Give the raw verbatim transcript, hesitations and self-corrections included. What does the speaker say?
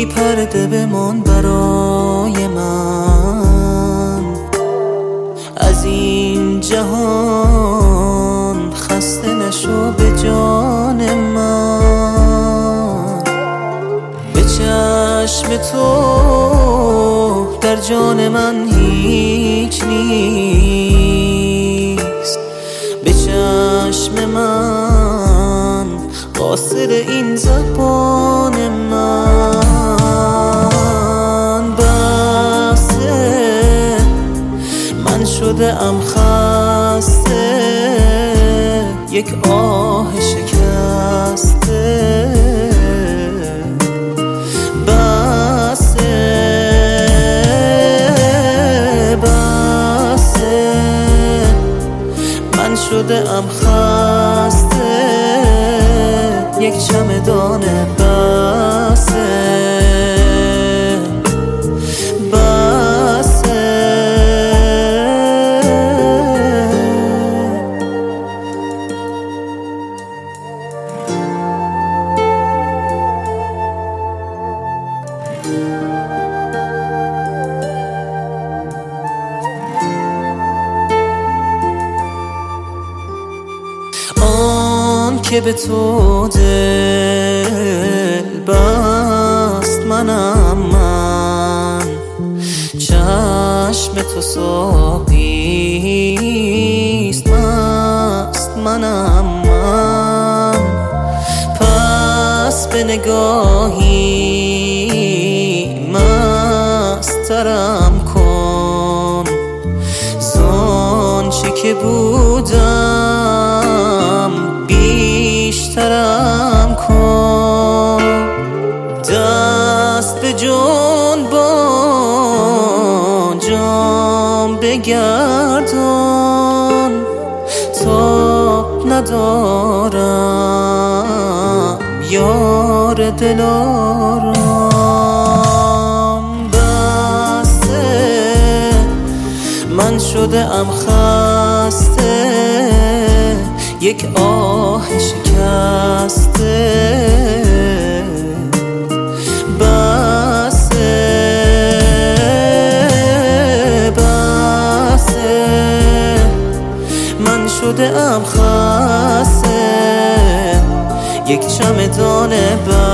پرده بمان برای من، از این جهان خسته نشو به جان من. به چشم تو در جان من هیچ نیست، به چشم من قاصر این زبان من. بسه من شده ام خسته، یک آه شکسته. بسه بسه من شده ام خسته، یک چمدان بسه بسه. آن که به تو دل بست منم من، چشم تو ساقیست مست منم من. پس به نگاهی مسترم کن، زآنچه که بودم بیشترم کن. دست به جنبان جام بگردان، تاب ندارم یار دلارام. بسته من شده ام خسته، یک آه شکسته. بسه بسه من شده ام خسته، یک چمدان بسه.